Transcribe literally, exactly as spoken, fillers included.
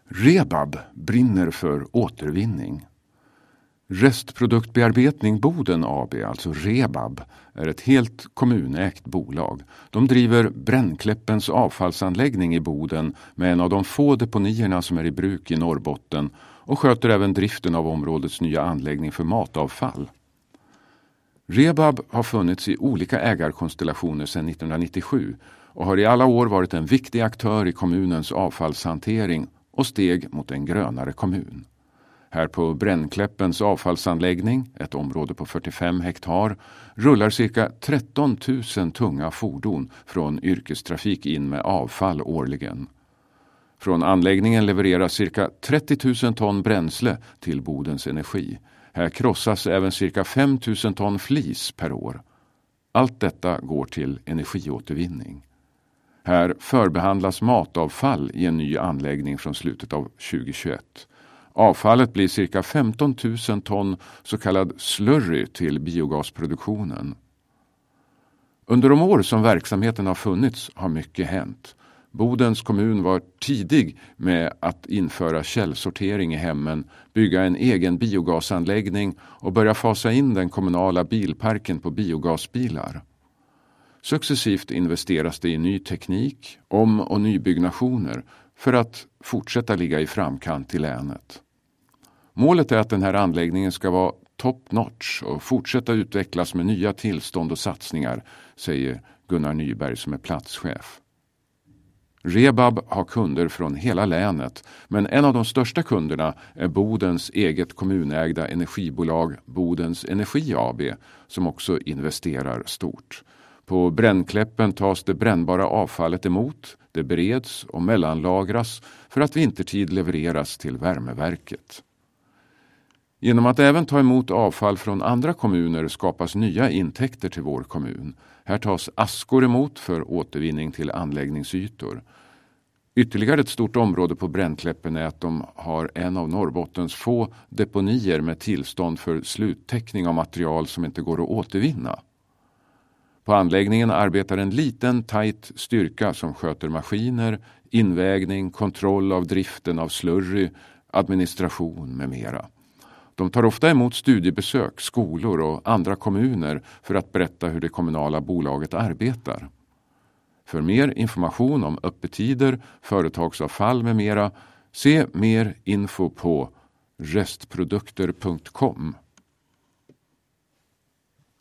Rebab brinner för återvinning. Restproduktbearbetning Boden A B, alltså Rebab, är ett helt kommunägt bolag. De driver Brännkäppens avfallsanläggning i Boden med en av de få deponierna som är i bruk i Norrbotten och sköter även driften av områdets nya anläggning för matavfall. Rebab har funnits i olika ägarkonstellationer sedan nittonhundranittiosju och har i alla år varit en viktig aktör i kommunens avfallshantering och steg mot en grönare kommun. Här på Brännkäppens avfallsanläggning, ett område på fyrtiofem hektar, rullar cirka tretton tusen tunga fordon från yrkestrafik in med avfall årligen. Från anläggningen levereras cirka trettio tusen ton bränsle till Bodens Energi. Här krossas även cirka fem tusen ton flis per år. Allt detta går till energiåtervinning. Här förbehandlas matavfall i en ny anläggning från slutet av tjugohundratjugoett. Avfallet blir cirka femton tusen ton så kallad slurry till biogasproduktionen. Under de år som verksamheten har funnits har mycket hänt. Bodens kommun var tidig med att införa källsortering i hemmen, bygga en egen biogasanläggning och börja fasa in den kommunala bilparken på biogasbilar. Successivt investeras det i ny teknik, om- och nybyggnationer för att fortsätta ligga i framkant i länet. Målet är att den här anläggningen ska vara top notch och fortsätta utvecklas med nya tillstånd och satsningar, säger Gunnar Nyberg som är platschef. Rebab har kunder från hela länet, men en av de största kunderna är Bodens eget kommunägda energibolag Bodens Energi A B som också investerar stort. På Brännkäppen tas det brännbara avfallet emot, det bereds och mellanlagras för att vintertid levereras till värmeverket. Genom att även ta emot avfall från andra kommuner skapas nya intäkter till vår kommun. Här tas askor emot för återvinning till anläggningsytor. Ytterligare ett stort område på Brännkäppen är att de har en av Norrbottens få deponier med tillstånd för sluttäckning av material som inte går att återvinna. På anläggningen arbetar en liten, tajt styrka som sköter maskiner, invägning, kontroll av driften av slurry, administration med mera. De tar ofta emot studiebesök, skolor och andra kommuner för att berätta hur det kommunala bolaget arbetar. För mer information om öppettider, företagsavfall med mera, se mer info på restprodukter punkt com.